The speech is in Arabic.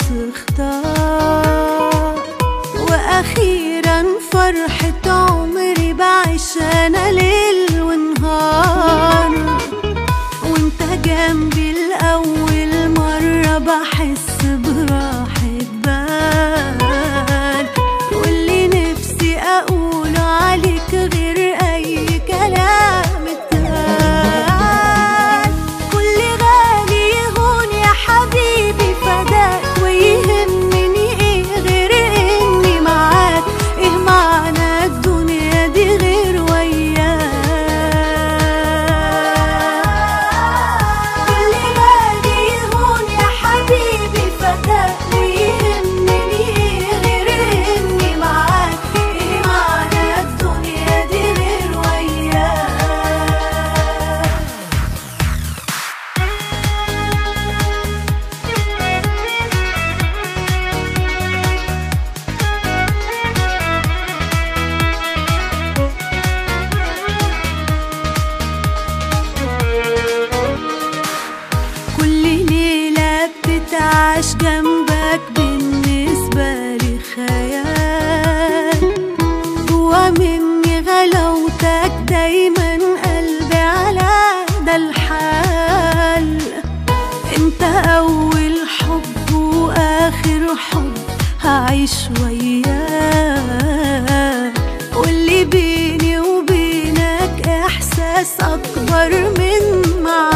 تختار، واخيرا فرحة عمري بعيش انا ليل ونهار، وانت جنبي لأول مرة بحس براحة بال، واللي نفسي اقوله عليك غير اي كلام اتقال. كل غالي يهون يا حبيبي فداك، ويهمني ايه غير اني معاك، ايه معنى الدنيا دي غير وياك. كل غالي يهون يا حبيبي فداك، ويهمني ايه غير اني معاك، ايه معنى الدنيا دي غير وياك. كل ليلة بتتعاش جنبك بالنسبة لي خيال، جوا مني غلاوتك دايما قلبي على ده الحال. انت اول حب واخر حب هعيش وياك، واللي بيني وبينك احساس اكبر من معاك.